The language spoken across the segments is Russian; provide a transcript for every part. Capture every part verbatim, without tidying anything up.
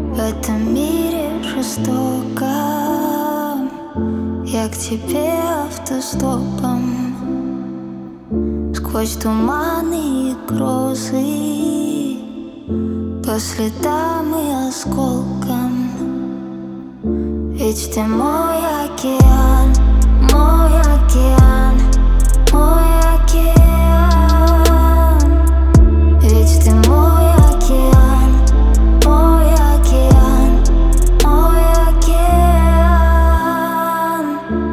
В этом мире жестоком я к тебе автостопом. Сквозь туманы и грозы, по следам и осколкам. Ведь ты мой океан, мой океан, мой океан. Ведь ты мой океан, мой океан, мой океан.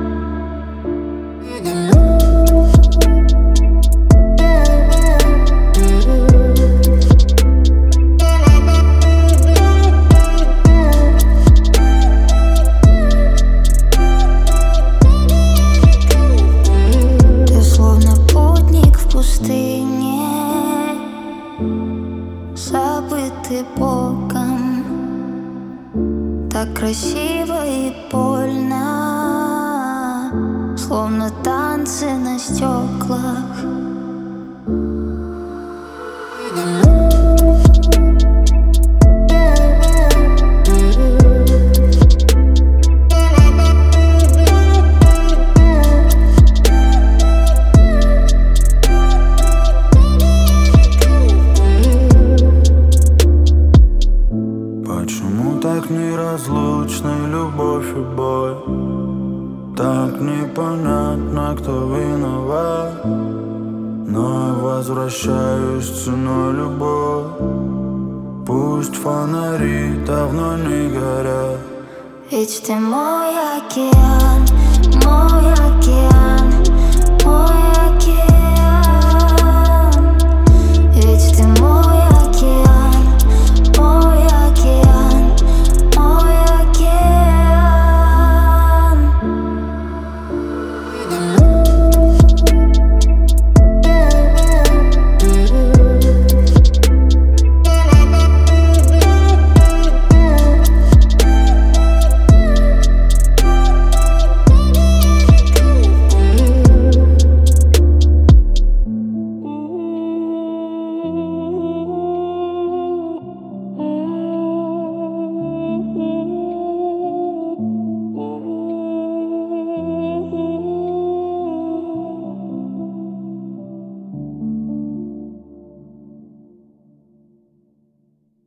Ты словно путник в пустыне, забытый Богом. Так красиво и больно, словно танцы на стеклах. Почему так неразлучны любовь и бой? Так непонятно, кто виноват. Но я возвращаюсь ценой любовь. Пусть фонари давно не горят. Ведь ты мой океан, мой океан, мой